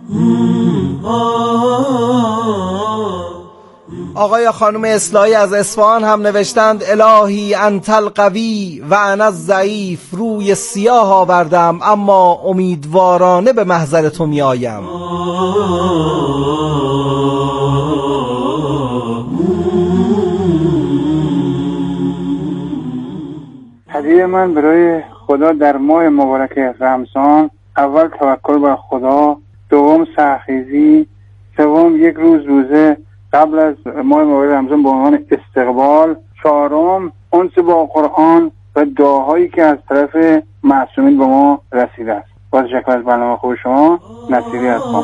آقای یا خانم اصلاحی از اصفهان هم نوشتند الهی انت القوی و انا الضعیف، روی سیاه آوردم اما امیدوارانه به محضر تو می آیم. هدیه من برای خدا در ماه مبارک رمضان: اول توکل بر خدا، دوم سحرخیزی، سوم یک روز روزه قبل از ماه مبارک رمضان به عنوان استقبال، چهارم انس با قرآن و دعاهایی که از طرف معصومین به ما رسیده است. با تشکر از برنامه خوب شما. نصیری هستم.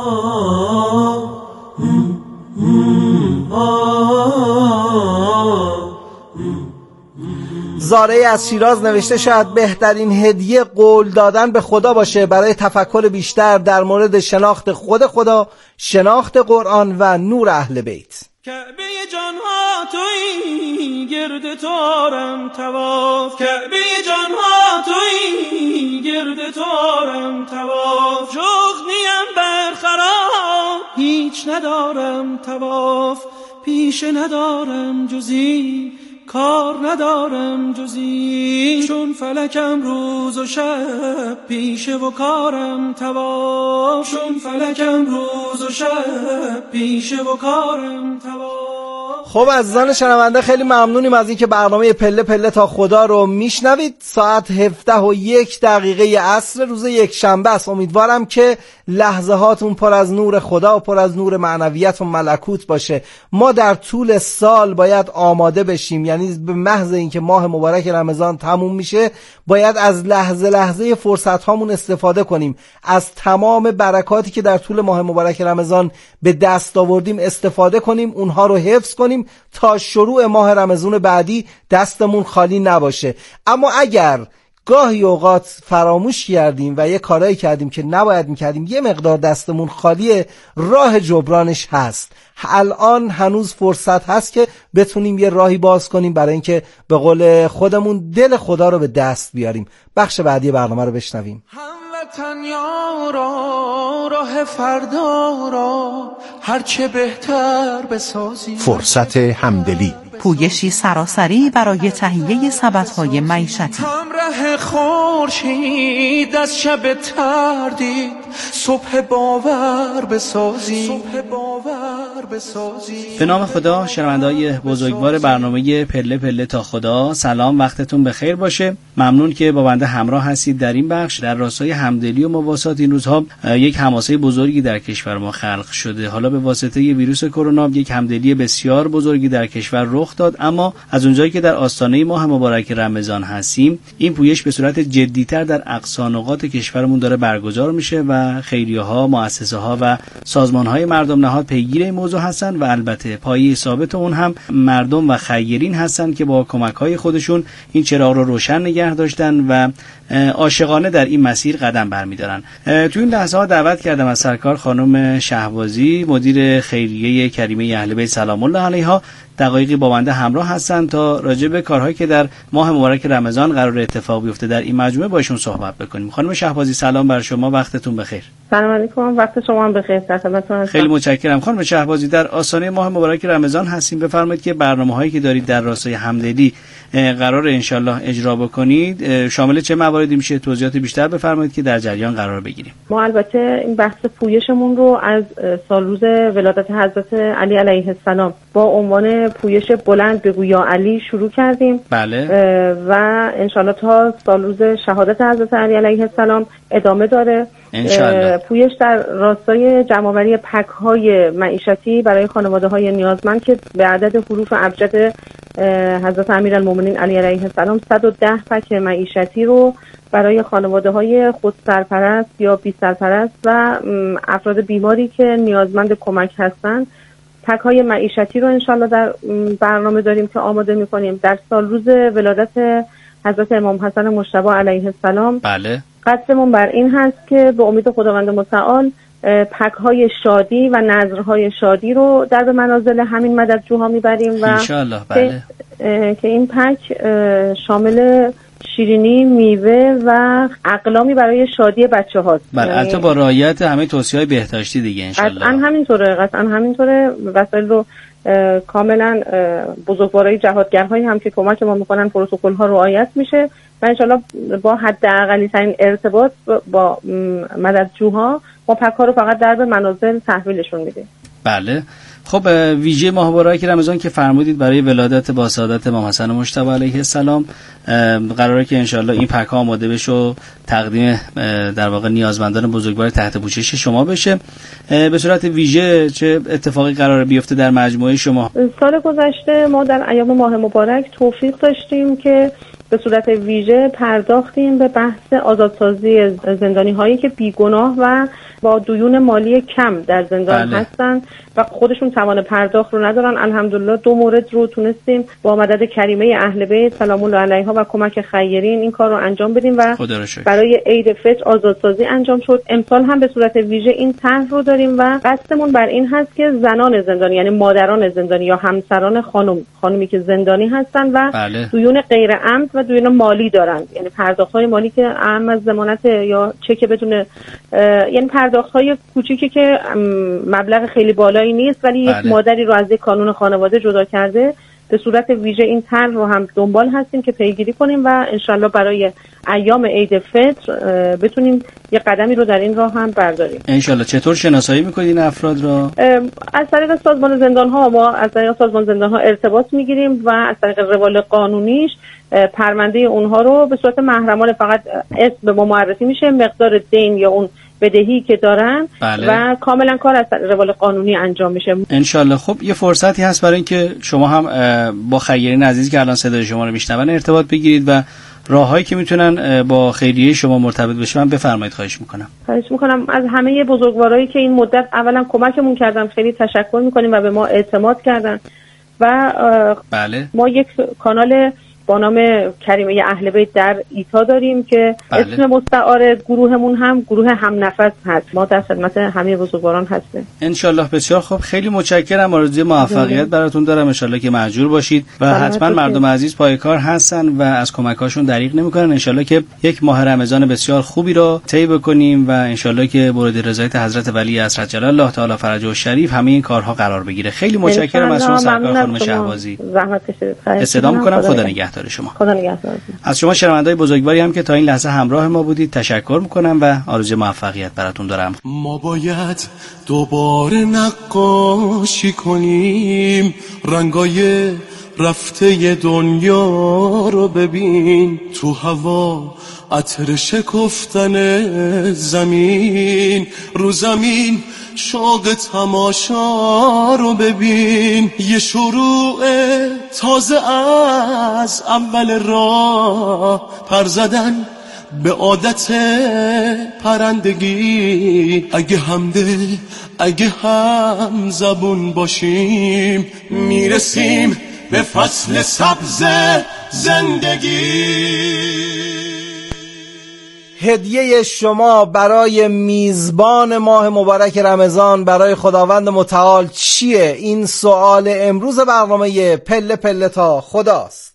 زاره از شیراز نوشته شاید بهترین هدیه قول دادن به خدا باشه برای تفکر بیشتر در مورد شناخت خود خدا، شناخت قرآن و نور اهل بیت. کعبه جانها تویی، گرد تو آرم طواف. کعبه جانها تویی، گرد تو آرم طواف. شغلیم برخراب، هیچ ندارم طواف. پیشه ندارم جزی، کار ندارم جزی. چون فلکم روز و شب، پیشه و کارم طواف. چون فلکم روز و شب، پیشه و کارم طواف. خب عزیزان شنونده، خیلی ممنونیم از اینکه برنامه پله پله تا خدا رو میشنوید. ساعت 17:01 عصر روز یک شنبه است. امیدوارم که لحظه هاتون پر از نور خدا و پر از نور معنویت و ملکوت باشه. ما در طول سال باید آماده بشیم، یعنی به محض اینکه ماه مبارک رمضان تموم میشه باید از لحظه لحظه فرصت هامون استفاده کنیم، از تمام برکاتی که در طول ماه مبارک رمضان به دست آوردیم استفاده کنیم، اونها رو حفظ کنیم تا شروع ماه رمضان بعدی دستمون خالی نباشه. اما اگر گاهی اوقات فراموش کردیم و یه کارایی کردیم که نباید میکردیم، یه مقدار دستمون خالیه، راه جبرانش هست. الان هنوز فرصت هست که بتونیم یه راهی باز کنیم برای اینکه به قول خودمون دل خدا رو به دست بیاریم. بخش بعدی برنامه رو بشنویم. هموطن یارا، راه فردا را هرچه بهتر بسازی. فرصت همدلی، پویشی سراسری برای تهیه سبدهای معیشتی. همراه خورشید از شب تردید، صبح باور بسازی. صبح باور بسازی. به نام خدا. شنونده‌های بزرگوار برنامه پله پله تا خدا، سلام، وقتتون بخیر باشه. ممنون که با بنده همراه هستید در این بخش. در راستای همدلی و مواسات این روزها یک حماسه بزرگی در کشور ما خلق شده. حالا به واسطه ویروس کرونا یک همدلی بسیار بزرگی در کشور رخ داد، اما از اونجایی که در آستانه ماه مبارک رمضان هستیم، این پویش به صورت جدی‌تر در اقصا نقاط کشورمون داره برگزار میشه و خیریه‌ها، مؤسسه‌ها و سازمان‌های مردم نهاد پیگیر این موضوع هستن و البته پایه ثابت اون هم مردم و خیرین هستن که با کمک‌های خودشون این چراغ رو روشن نگه داشتن و عاشقانه در این مسیر قدم برمی‌دارن. تو این لحظه‌ها دعوت کردم از سرکار خانم شهبازی، مدیر خیریه کریمه اهل بیت سلام الله علیها، دقایقی با بنده همراه هستن تا راجع به کارهایی که در ماه مبارک رمضان قرار اتفاق بیفته در این مجموعه با ایشون صحبت بکنیم. خانم شهبازی سلام بر شما، وقتتون بخیر. سلام علیکم، وقت شما هم بخیر. خیلی متشکرم. خانم شهبازی، در آستانه ماه مبارک رمضان هستیم، بفرمایید که برنامه‌هایی که دارید در راستای همدلی قرار انشالله اجرا بکنید شامل چه مواردی میشه؟ توضیحات بیشتر بفرمایید که در جریان قرار بگیریم. ما البته این بحث پویشمون رو از سالروز ولادت حضرت علی علیه السلام با عنوان پویش بلند بگو یا علی شروع کردیم. بله. و انشالله تا سالروز شهادت حضرت علی علیه السلام ادامه داره. پویش در راستای جمع‌آوری پک‌های معیشتی برای خانواده‌های نیازمند که به عدد حروف ابجد حضرت امیرالمومنین علی علیه السلام 110 پک معیشتی رو برای خانواده‌های خود سرپرست یا بی سرپرست و افراد بیماری که نیازمند کمک هستند، پک‌های معیشتی رو انشالله در برنامه داریم که آماده می‌کنیم. در سالروز ولادت حضرت امام حسن مجتبی علیه السلام، بله، قصدمون بر این هست که به امید خداوند متعال پک‌های شادی و نذرهای شادی رو در به منازل همین مددجوها میبریم و انشالله. بله. که این پک شامل شیرینی، میوه و اقلامی برای شادی بچه هاست. البته با رعایت همه توصیه‌های بهداشتی دیگه انشالله. قطعا همینطوره وسایل رو کاملا بزرگوارای جهادگرهایی هم که کمک ما میکنن پروتکل ها رعایت میشه و انشالله با حداقلی ترین ارتباط با مددجوها ما پک ها رو فقط در به منازل تحویلشون میدیم. بله. خب ویژه ماه مبارک رمضان که فرمودید برای ولادت با سعادت امام حسن مجتبی علیه السلام قراره که انشالله این پک ها آماده بشه و تقدیم در واقع نیازمندان بزرگوار تحت پوشش شما بشه. به صورت ویژه چه اتفاقی قراره بیفته در مجموعه شما؟ سال گذشته ما در ایام ماه مبارک توفیق داشتیم که به صورت ویژه پرداختیم به بحث آزادسازی زندانی هایی که بیگناه و با دیون مالی کم در زندان هستن و خودشون توان پرداخت رو ندارن. الحمدلله 2 مورد رو تونستیم با مدد کریمه اهل بیت سلام الله علیها و کمک خیرین این کار رو انجام بدیم و برای عید فطر آزادسازی انجام شد. امسال هم به صورت ویژه این طرح رو داریم و قصدمون بر این هست که زنان زندانی یعنی مادران زندانی یا همسران خانمی که زندانی هستن و دیون غیر عمد و دیون مالی دارن، یعنی پرداخت‌های مالی که اعم از ضمانت یا چک بدون، یعنی پرداخت‌های کوچیکی که مبلغ خیلی بالایی نیست ولی یک مادری رو از یک کانون خانواده جدا کرده. به صورت ویژه این طرح رو هم دنبال هستیم که پیگیری کنیم و انشالله برای ایام عید فطر بتونیم یه قدمی رو در این راه هم برداریم. انشالله. چطور شناسایی میکنید این افراد را؟ از طریق سازمان زندان‌ها ارتباط میگیریم و از طریق روال قانونیش پرونده اونها رو به صورت محرمانه فقط اسم به ما معرفی میشه، مقدار دین یا اون بدهی که دارن و کاملا کار از روال قانونی انجام میشه انشالله. خب یه فرصتی هست برای اینکه شما هم با خیرین عزیزی که الان صدای شما رو میشنون ارتباط بگیرید و راههایی که میتونن با خیریه شما مرتبط بشن بفرمایید. خواهش میکنم از همه بزرگوارایی که این مدت اولا کمکمون کردن خیلی تشکر میکنیم و به ما اعتماد کردن و ما یک کانال با نام کریمه اهل بیت در ایتا داریم که اسم مستعار گروهمون هم گروه هم نفس هست. ما در خدمت همه بزرگواران هستیم انشالله. بسیار خوب، خیلی متشکرم. آرزوی موفقیت براتون دارم انشالله که مأجور باشید و حتما مردم عزیز پای کار هستن و از کمکاشون دریغ نمیکنن. انشالله که یک ماه رمضان بسیار خوبی رو طی بکنیم و انشالله که مورد رضایت حضرت ولی عصر جلال الله تعالی فرجه و شریف همه این کارها قرار بگیره. خیلی متشکرم از شما سرکار خانم شهبازی. زحمت کشیدید. استدعا می‌کنم. خدا نگهدار شما. خدا نگهدار. از شما شنونده‌های بزرگواری هم که تا این لحظه همراه ما بودید تشکر میکنم و آرزوی موفقیت براتون دارم. ما باید دوباره نقاشی کنیم، رنگای رفته دنیا رو ببین، تو هوا عطر شکفتن زمین، رو زمین شوق تماشا رو ببین، یه شروع تازه از اول راه، پر زدن به عادت پرندگی، اگه همدل اگه هم زبون باشیم، میرسیم به فصل سبز زندگی. هدیه شما برای میزبان ماه مبارک رمضان برای خداوند متعال چیه؟ این سوال امروز برنامه پله پله تا خداست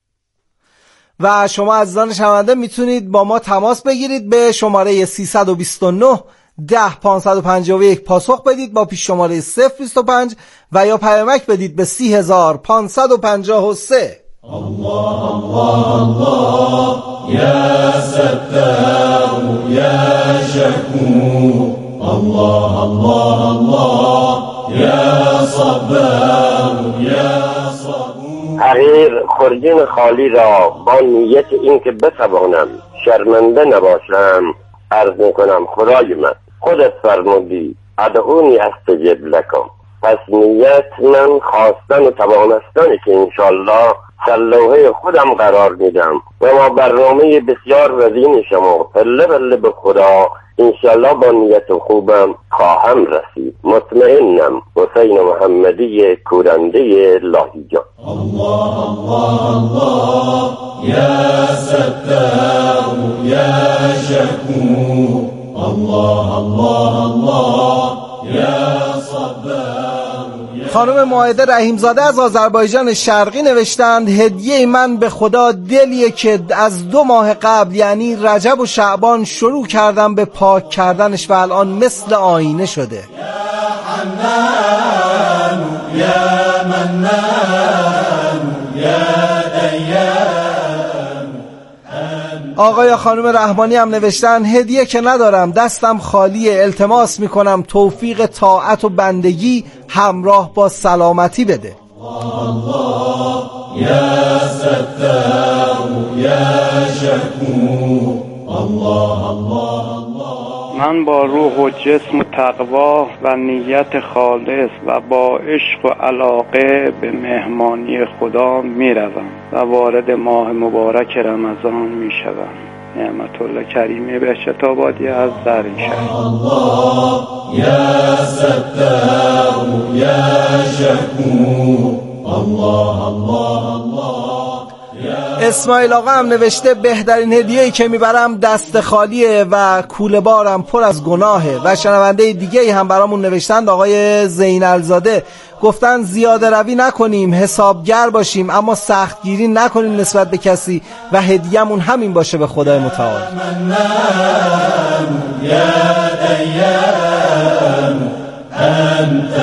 و شما عزیزان شنونده میتونید با ما تماس بگیرید به شماره 329 10 551 پاسخ بدید با پیش شماره 025 و یا پیامک بدید به 30553. الله الله الله يا ستار يا شكور، الله الله الله يا صبار يا صبور. حقیر خورجین خالی را با نیت اینکه بتوانم شرمنده نباشم عرض میکنم خدای من خودت فرمودی ادعونی استجب لکم، پس نیت من خواستن و توانستنی که انشالله سلوحه خودم قرار میدم و ما برنامه بسیار وزین شما پله پله به خدا انشالله با نیت خوبم خواهم رسید. مطمئنم. حسین محمدی کورنده لاهیجان. الله الله الله یا ستار یا شکور، الله الله الله یا صبر. خانم مائده رحیمزاده از آذربایجان شرقی نوشتند هدیه من به خدا دلیه که از 2 ماه قبل یعنی رجب و شعبان شروع کردم به پاک کردنش و الان مثل آینه شده. یا حنان یا منان یا دیان. آقای یا خانم رحمانی هم نوشتن هدیه که ندارم، دستم خالیه، التماس میکنم توفیق طاعت و بندگی همراه با سلامتی بده. الله یا ستار یا شکور. الله الله من با روح و جسم و تقوا و نیت خالص و با عشق و علاقه به مهمانی خدا میروم و وارد ماه مبارک رمضان میشوم. نعمت الله کریمی بهشت آبادی از زرینشهر. الله یا ستار یا شکور. الله الله الله. اسماعیل آقا هم نوشته بهترین هدیه‌ای که میبرم دست خالیه و کوله بارم پر از گناهه. و شنونده دیگه‌ای هم برامون نوشتند آقای زینالزاده گفتن زیاده روی نکنیم، حسابگر باشیم اما سختگیری نکنیم نسبت به کسی و هدیه‌مون همین باشه به خدای متعال. یا دیان انت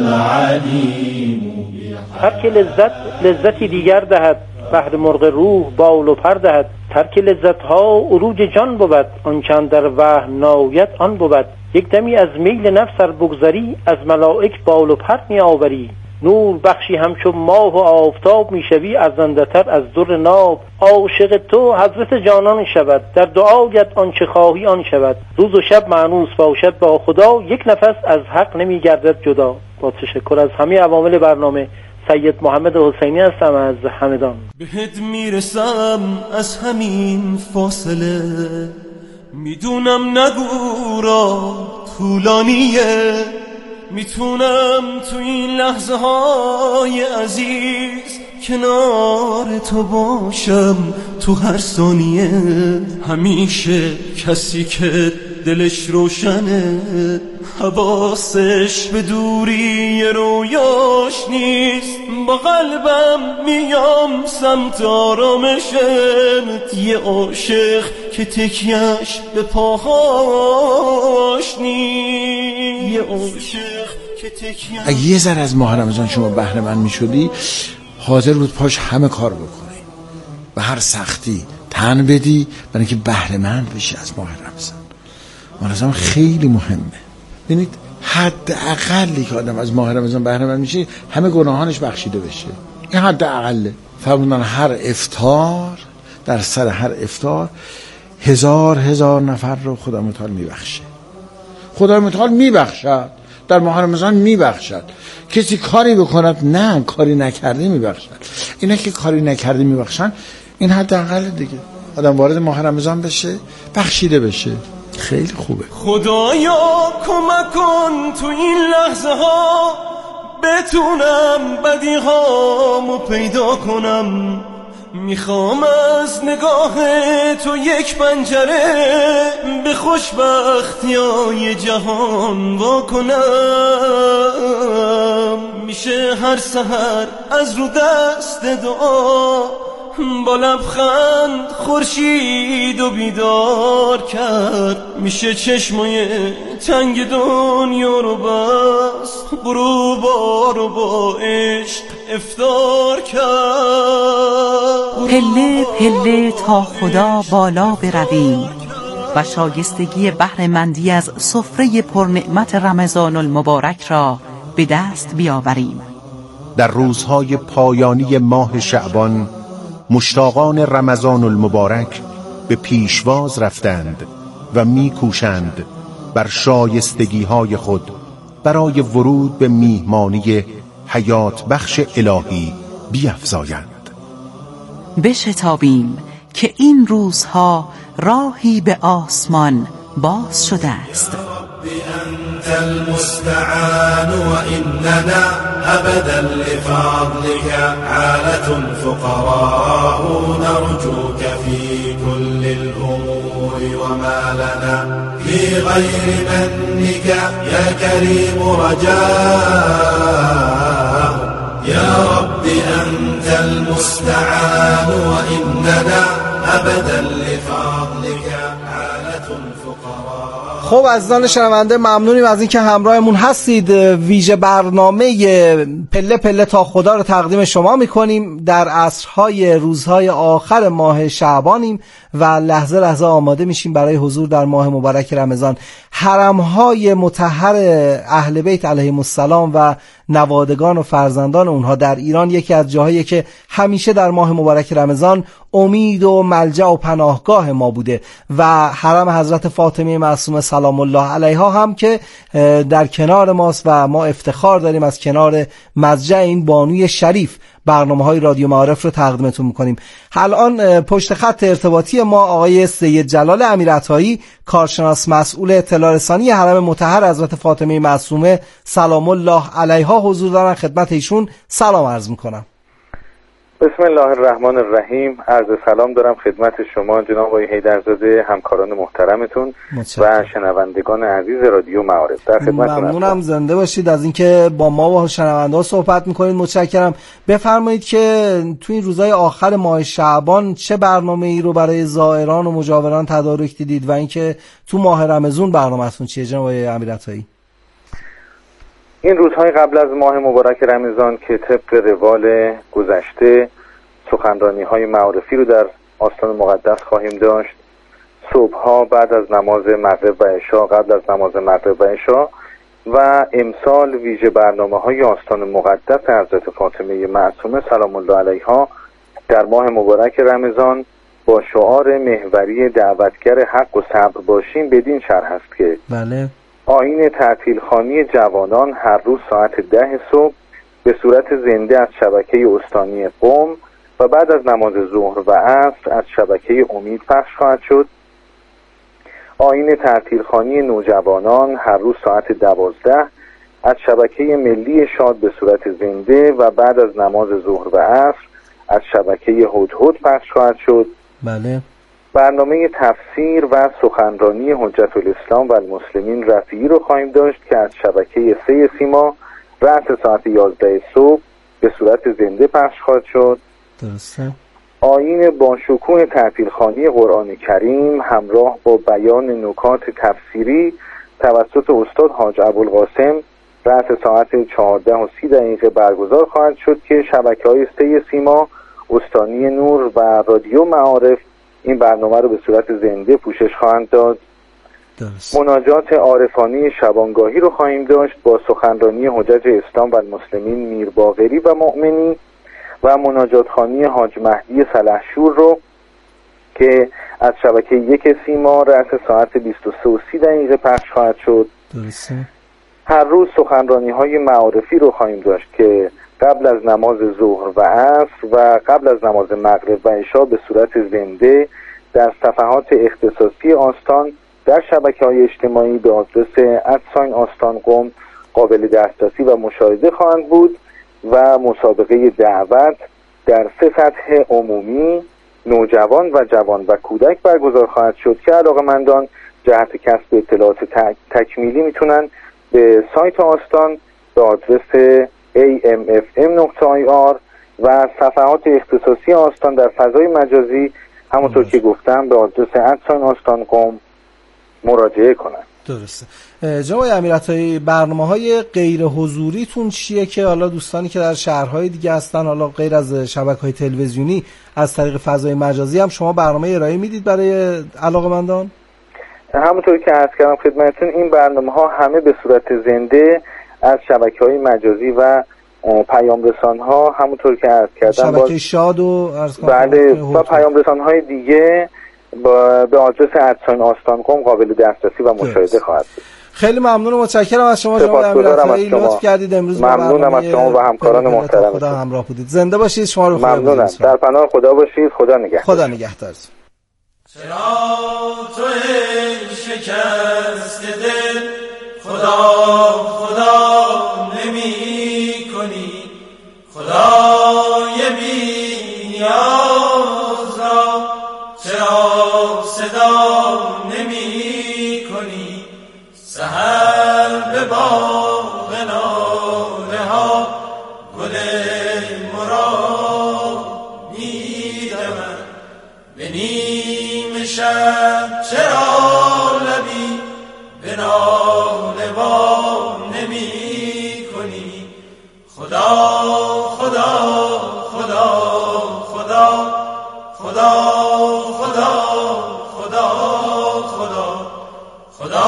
العلیم. هر که لذتی دیگر دهد، بهر مرغ روح بال و پر دهد. ترک لذت ها عروج جان بود، آن چند در وهم ناید آن بود. یک دمی از میل نفس سر بگذری، از ملائک بال و پر می آوری. نور بخشی همچون ماه و آفتاب می شوی، ارزنده تر از در ناب. عاشق تو حضرت جانان شود، در دعایت آنچه خواهی آن شود. روز و شب مانوس باشد با خدا، یک نفس از حق نمی گردد جدا. با تشکر از همه عوامل برنامه، سید محمد حسینی هستم از همدان. بهت میرسم از همین فاصله، میدونم نگو را طولانیه. میتونم تو این لحظه های عزیز کنار تو باشم تو هر ثانیه. همیشه کسی که دلش روشنه، حواسش به دوری رویاش نیست. با قلبم میام سمت آرامشت، یه عاشق که تکیهش به پاهاش نیست. یه عاشق که تکیهش. اگه یه ذره از ماه رمضان شما بهره مند میشدی، حاضر بود پاش همه کار بکنی و هر سختی تن بدی برای اینکه بهره مند بشی از ماه رمضان. ماه رمضان خیلی مهمه. ببینید حد اقلی که آدم از ماه رمضان بهره مند میشه همه گناهانش بخشیده بشه. این حد اقله. فرمودن هر افطار، در سر هر افطار 1000 نفر رو خدا متعال میبخشه. خدا متعال میبخشد، در ماه رمضان میبخشد. کسی کاری بکند نه، کاری نکرده میبخشد. اینا که کاری نکرده میبخشن، این حد اقل دیگه. آدم وارد ماه رمضان بشه، بخشیده بشه، خیلی خوبه. خدایا کمک کن تو این لحظه ها بتونم بدیهامو پیدا کنم. میخوام از نگاه تو یک پنجره به خوشبختیای جهان واکنم. میشه هر سحر از رو دست دعا با لبخند خورشید و بیدار کرد. میشه چشمای تنگ دنیا رو بست، غروبا رو با عشق افطار کرد. پله پله تا خدا بالا برویم و شایستگی بهره مندی از سفره پرنعمت رمضان المبارک را به دست بیاوریم. در روزهای پایانی ماه شعبان مشتاقان رمضان المبارک به پیشواز رفتند و می‌کوشند بر شایستگی‌های خود برای ورود به میهمانی حیات بخش الهی بیفزایند. بشتابیم که این روزها راهی به آسمان باز شده است. انت المستعان واننا ابدا لفضلك عالة فقراء نرجوك في كل الامور وما لنا في غير منك يا كريم رجاء. أنت المستعان وإننا أبدا لفضلك عالة الفقراء. خب عزیزان شنونده ممنونیم از اینکه همراهمون هستید. ویژه برنامه پله پله تا خدا رو تقدیم شما میکنیم. در عصرهای روزهای آخر ماه شعبانیم و لحظه لحظه آماده میشیم برای حضور در ماه مبارک رمضان. حرمهای مطهر اهل بیت علیهم السلام و نوادگان و فرزندان اونها در ایران یکی از جاهایی که همیشه در ماه مبارک رمضان امید و ملجأ و پناهگاه ما بوده و حرم حضرت فاطمه معصومه سلام الله علیها هم که در کنار ماست و ما افتخار داریم از کنار مضجع این بانوی شریف برنامه‌های رادیو معارف رو تقدیمتون می‌کنیم. الان پشت خط ارتباطی ما آقای سید جلال امیرعطایی، کارشناس مسئول اطلاع رسانی حرم مطهر حضرت فاطمه معصومه سلام الله علیها حضور دارن. خدمت ایشون سلام عرض می‌کنم. بسم الله الرحمن الرحیم. عرض سلام دارم خدمت شما جناب آقای حیدرزاده، همکاران محترمتون و شنوندگان عزیز رادیو معارف. در خدمتتون ممنونم. زنده باشید از اینکه با ما و شنونده‌ها صحبت می‌کنید. متشکرم. بفرمایید که تو این روزهای آخر ماه شعبان چه برنامه‌ای رو برای زائران و مجاوران تدارک دیدید و اینکه تو ماه رمضان برنامه‌تون چیه جناب آقای امیرعطایی؟ این روزهای قبل از ماه مبارک رمضان که طبق روال گذشته سخنرانی‌های معارفی رو در آستان مقدس خواهیم داشت. صبح‌ها بعد از نماز مغرب و عشا، قبل از نماز مغرب و عشا و امسال ویژه برنامه‌های آستان مقدس حضرت فاطمه معصومه سلام الله علیها در ماه مبارک رمضان با شعار محوری دعوتگر حق و صبر باشیم بدین شرح است که بله آیین تعطیلخوانی جوانان هر روز ساعت 10 صبح به صورت زنده از شبکه استانی قم و بعد از نماز ظهر و عصر از شبکه امید پخش خواهد شد. آیین تعطیلخوانی نوجوانان هر روز ساعت 12 از شبکه ملی شاد به صورت زنده و بعد از نماز ظهر و عصر از شبکه هدهد پخش خواهد شد. بله. برنامه تفسیر و سخنرانی حجت الاسلام و المسلمین رفیعی رو خواهیم داشت که از شبکه 3 سیما رأس ساعت 11 صبح به صورت زنده پخش خواهد شد. درسته. آیین با شکوه تعطیلخوانی قرآن کریم همراه با بیان نکات تفسیری توسط استاد حاج ابوالقاسم رأس ساعت 14:30 برگزار خواهد شد که شبکه‌های 3 سیما، استانی نور و رادیو معارف این برنامه رو به صورت زنده پوشش خواهند داد. مناجات عارفانه شبانگاهی رو خواهیم داشت با سخنرانی حجج اسلام و المسلمین میر باقری و مؤمنی و مناجات خوانی حاج مهدی سلحشور رو که از شبکه 1 سیما رأس ساعت 23:30 پخش خواهد شد. درسته. هر روز سخنرانی های معارفی رو خواهیم داشت که قبل از نماز ظهر و عصر و قبل از نماز مغرب و عشا به صورت زنده در صفحات اختصاصی آستان در شبکه‌های اجتماعی به آدرس @آستان قم قابل دسترسی و مشاهده خواهند بود و مسابقه دعوت در 3 سطح عمومی، نوجوان و جوان و کودک برگزار خواهد شد که علاقه‌مندان جهت کسب اطلاعات تکمیلی میتونن به سایت آستان به آدرس amfm.ir و صفحات اختصاصی آستان در فضای مجازی همونطور که گفتم به آدرس @آستان قم مراجعه کنند. درسته. جناب امیرعطایی برنامه‌های غیر حضوریتون چیه که حالا دوستانی که در شهرهای دیگه هستن حالا غیر از شبکه‌های تلویزیونی از طریق فضای مجازی هم شما برنامه ارائه میدید برای علاقه‌مندان؟ همونطور که عرض کردم خدمتتون این برنامه‌ها همه به صورت زنده از شبکه‌های مجازی و پیام رسان‌ها همونطور که عرض کردم شبکه شاد و بله و پیام رسان‌های دیگه به آدرس @آستان قم قابل دسترسی و مشاهده خواهد بود. خیلی ممنون و متشکرم از شما جناب امیرعطایی، لطف کردید امروز ممنونم از شما و همکاران محترم. خدا همراه بودید. زنده باشید. شما رو ممنونم. در پناه خدا باشید. خدا نگهدار. خدا نگهدارتون. چرا تو شکست دل خدا نمی کنی، خدای بی نیاز را چرا صدا نمی کنی؟ سحر به باغ ناله ها گل مراد شب چرا لبی به ناله وا نمی کنی؟ خدا خدا خدا خدا خدا خدا خدا خدا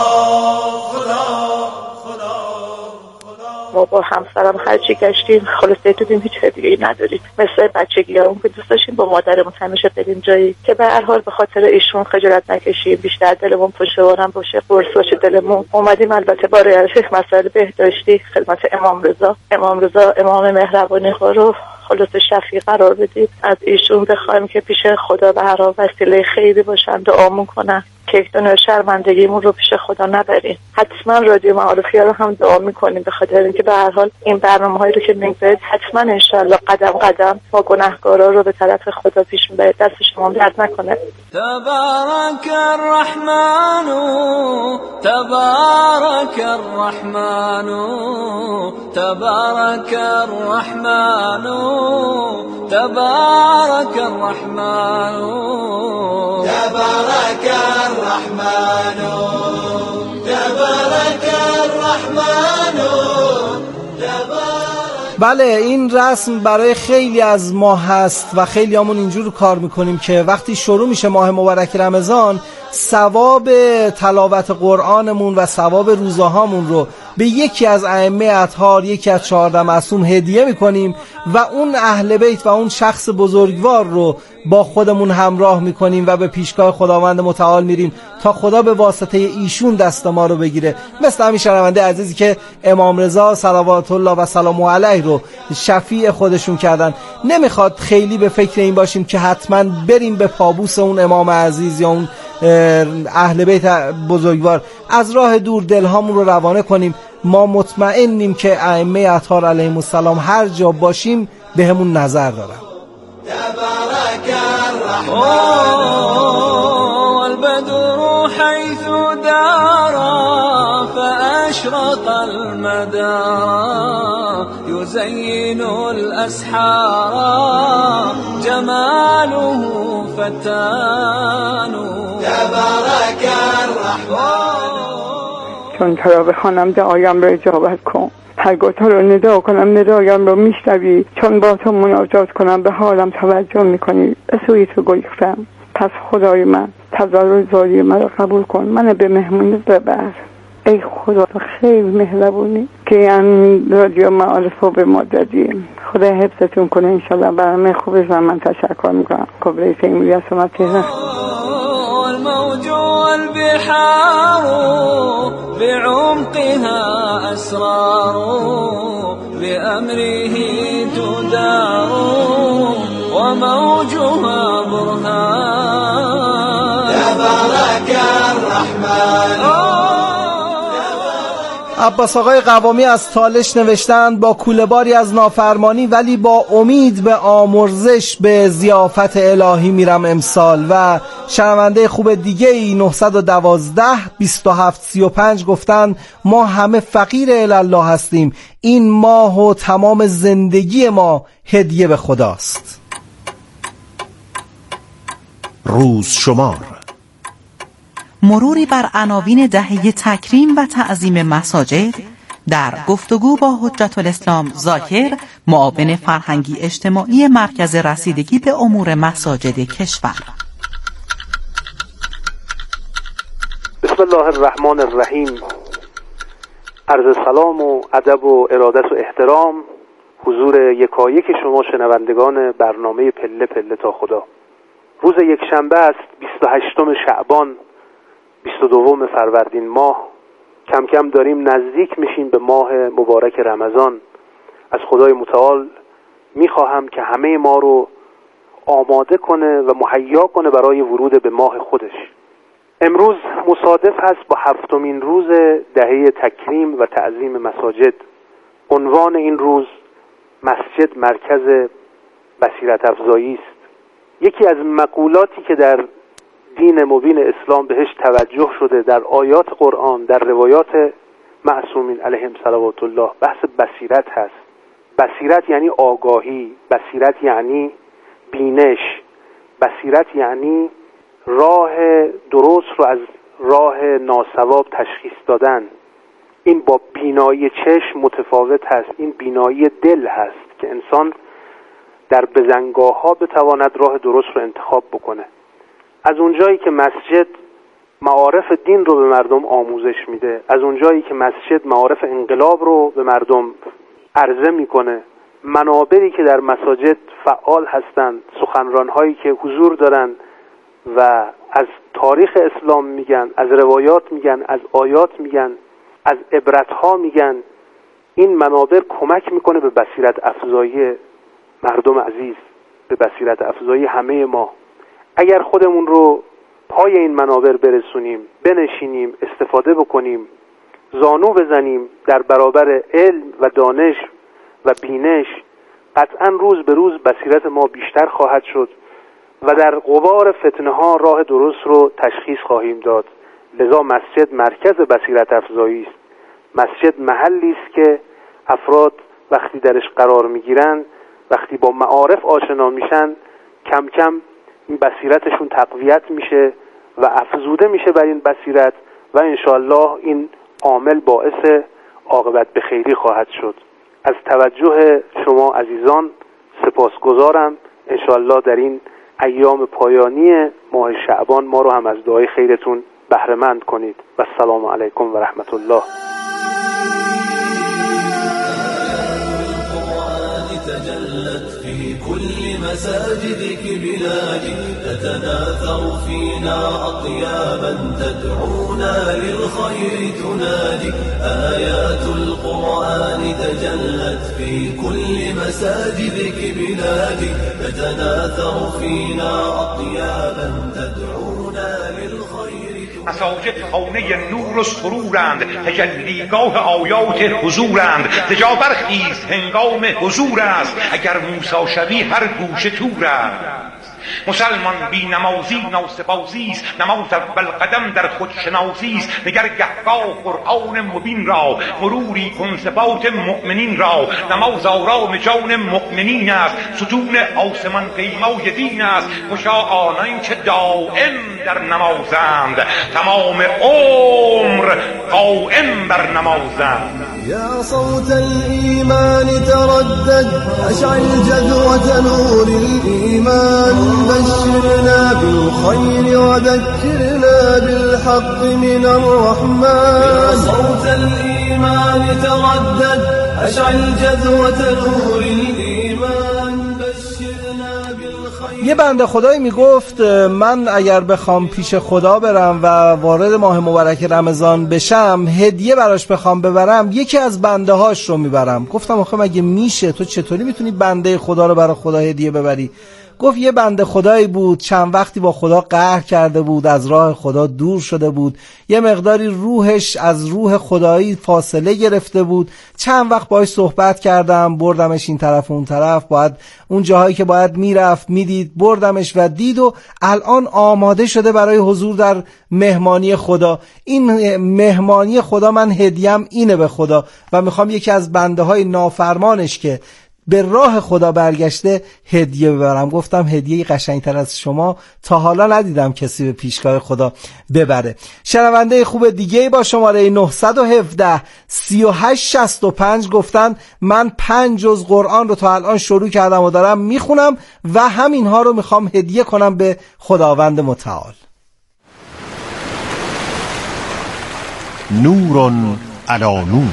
خدا ما با همسرم هرچی گشتیم خلاصه دیدیم هیچ دیگه ای نداریم. مثل بچگی همون که دوست داشتیم با مادرمون همیشه بریم جایی که به هر حال به خاطر ایشون خجالت نکشیم، بیشتر دلمون پشتوارم باشه، قرص باشه دلمون. اومدیم البته برای مسائل بهداشتی خدمت امام رضا امام مهربانی رو خلاص شفیع قرار بدیم، از ایشون بخوایم که پیش خدا به هر حال وسیله خیری باشن، دعامون کنن که یک دونه شرمندگیمون رو پیش خدا نبریم. حتما رادیو معارفی‌ها رو هم دعا می‌کنیم به خاطر اینکه به هر حال این برنامه‌هایی رو که می‌گذارید حتما انشالله قدم قدم ما گناهکارا رو به طرف خدا پیش می‌برید. دست شما درد نکنه. تبارك الرحمن تبارك الرحمن تبارك الرحمن تبارك الرحمن تبارك الرحمن تبارك الرحمن. بله، این رسم برای خیلی از ما هست و خیلی همون اینجور کار میکنیم که وقتی شروع میشه ماه مبارک رمضان ثواب تلاوت قرآنمون و ثواب روزهامون رو به یکی از ائمه اطهار، یکی از 14 معصوم هدیه میکنیم و اون اهل بیت و اون شخص بزرگوار رو با خودمون همراه میکنیم و به پیشگاه خداوند متعال میریم تا خدا به واسطه ایشون دست ما رو بگیره. مثل همین شنونده عزیزی که امام رضا صلوات الله و سلام علیه رو شفیع خودشون کردن. نمیخواد خیلی به فکر این باشیم که حتما بریم به پابوس اون امام عزیز یا اون اهل بیت بزرگوار، از راه دور دلهامون رو روانه کنیم. ما مطمئنیم که ائمه اطهار علیهم السلام هر جا باشیم به همون نظر دارن. تبارك الرحمن والبدر حيث دارا فأشرق المدار يزين الأسحار جماله فتان تبارك الرحمن. چون تو را بخوانم دعایم را اجابت کن، هرگاه تو را ندا کنم ندایم را میشنوی، چون با تو مناجات کنم به حالم توجه میکنی، به سوی تو گریختم. پس خدای من تضرع زاری من را قبول کن، من به مهمونیت ببر. ای خدا تو خیلی مهربونی که این رادیو معارف رو به ما دادیم. خدا حفظتون کنه انشالله. برنامه خوبش من تشکر میکنم. کبره تیموری از شما تهران. والموج والبحار بعمقها أسرار بأمره تدار وموجها برهان تبارك الرحمن. عباس آقای قوامی از تالش نوشتند با کوله‌باری از نافرمانی ولی با امید به آمرزش به ضیافت الهی میرم امسال. و شنونده خوب دیگه ای 912 2735 گفتند ما همه فقیر الله هستیم، این ماه و تمام زندگی ما هدیه به خداست. روز شمار مروری بر عناوین دهه تکریم و تعظیم مساجد در گفتگو با حجت الاسلام ذاکر، معاون فرهنگی اجتماعی مرکز رسیدگی به امور مساجد کشور. بسم الله الرحمن الرحیم. عرض سلام و ادب و ارادت و احترام حضور یکایک شما شنوندگان برنامه پله پله تا خدا. روز یک شنبه است، 28 شعبان 22 فروردین ماه. کم کم داریم نزدیک میشیم به ماه مبارک رمضان. از خدای متعال میخواهم که همه ما رو آماده کنه و مهیا کنه برای ورود به ماه خودش. امروز مصادف هست با 7مین روز دهه تکریم و تعظیم مساجد. عنوان این روز مسجد مرکز بصیرت افزایی است. یکی از مقولاتی که در دین مبین اسلام بهش توجه شده در آیات قرآن، در روایات معصومین علیهم صلوات الله، بحث بصیرت هست. بصیرت یعنی آگاهی، بصیرت یعنی بینش، بصیرت یعنی راه درست رو از راه ناصواب تشخیص دادن. این با بینایی چشم متفاوت هست، این بینایی دل هست که انسان در بزنگاه ها بتواند راه درست رو انتخاب بکنه. از اونجایی که مسجد معارف دین رو به مردم آموزش میده، از اونجایی که مسجد معارف انقلاب رو به مردم عرضه میکنه، منابری که در مساجد فعال هستند، سخنرانهایی که حضور دارن و از تاریخ اسلام میگن، از روایات میگن، از آیات میگن، از عبرتها میگن، این منابر کمک میکنه به بصیرت افزایی مردم عزیز، به بصیرت افزایی همه ما. اگر خودمون رو پای این منابر برسونیم، بنشینیم، استفاده بکنیم، زانو بزنیم در برابر علم و دانش و بینش، قطعا روز به روز بصیرت ما بیشتر خواهد شد و در غبار فتنه ها راه درست رو تشخیص خواهیم داد. لذا مسجد مرکز بصیرت افزایی است. مسجد محلی است که افراد وقتی درش قرار میگیرن، وقتی با معارف آشنا میشن، کم کم این بصیرتشون تقویت میشه و افزوده میشه بر این بصیرت و انشاءالله این عامل باعث عاقبت به خیری خواهد شد. از توجه شما عزیزان سپاسگزارم. انشاءالله در این ایام پایانی ماه شعبان ما رو هم از دعای خیرتون بهره‌مند کنید و السلام علیکم و رحمت الله. مساجدك بلادي تتناثر فينا أطيابا تدعونا للخير تنادي آيات القرآن تجلت في كل مساجدك بلادي تتناثر فينا أطيابا تدعونا للخير. مساجد خانه نور و سرورند، تجلیگاه آیات حضورند. زجا برخیز هنگام حضور است، اگر موسی شوی هر گوشه تور است. مسلمان بی نمازی ناسپاسی است، نماز اول قدم در خود شناسی است. نگر گهگاه قرآن مبین را، مروری کن صفات مؤمنین را. نماز آرام جان مؤمنین است، ستون آسمان پیمای دین است. خوشا آنان که دائم در نمازند، تمام عمر قائم بر نمازند. يا صوت الإيمان تردد، أشعل جذوة نور الإيمان. بشرنا بالخير وذكرنا بالحق من الرحمن. يا صوت الإيمان تردد، أشعل جذوة نور الإيمان. بشرنا بالخير. یه بنده خدایی میگفت من اگر بخوام پیش خدا برم و وارد ماه مبارک رمضان بشم، هدیه براش بخوام ببرم، یکی از بنده هاش رو میبرم. گفتم آخه مگه میشه؟ تو چطوری میتونی بنده خدا رو برای خدا هدیه ببری؟ گفت یه بنده خدایی بود چند وقتی با خدا قهر کرده بود، از راه خدا دور شده بود، یه مقداری روحش از روح خدایی فاصله گرفته بود. چند وقت باهاش صحبت کردم، بردمش این طرف و اون طرف، باید اون جاهایی که باید میرفت میدید، بردمش و دید و الان آماده شده برای حضور در مهمانی خدا. این مهمانی خدا من هدیم اینه به خدا و میخوام یکی از بنده های نافرمانش که به راه خدا برگشته هدیه ببرم. گفتم هدیه قشنگتر از شما تا حالا ندیدم کسی به پیشگاه خدا ببره. شنونده خوب دیگه با شماره 917 3865 گفتن من 5 جز قرآن رو تا الان شروع کردم و دارم میخونم و همینها رو میخوام هدیه کنم به خداوند متعال. نور علی نور.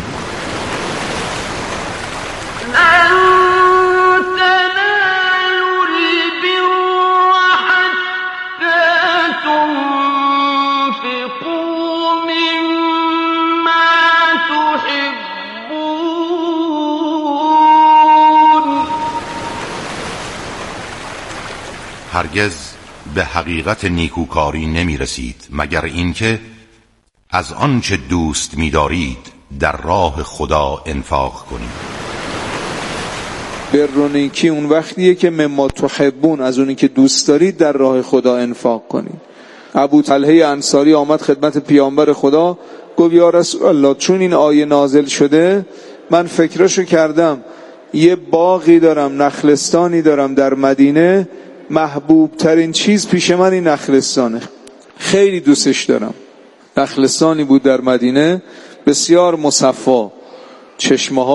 هرگز به حقیقت نیکوکاری نمی رسید مگر اینکه از آنچه دوست می دارید در راه خدا انفاق کنید. بر و نیکی اون وقتیه که مما تحبون، از اونی که دوست دارید در راه خدا انفاق کنید. ابو طلحه انصاری آمد خدمت پیامبر خدا، گفت یا رسول الله چون این آیه نازل شده من فکرشو کردم، یه باغی دارم، نخلستانی دارم در مدینه، محبوب ترین چیز پیش من این نخلستانه، خیلی دوستش دارم. نخلستانی بود در مدینه بسیار مصفا، چشمه ها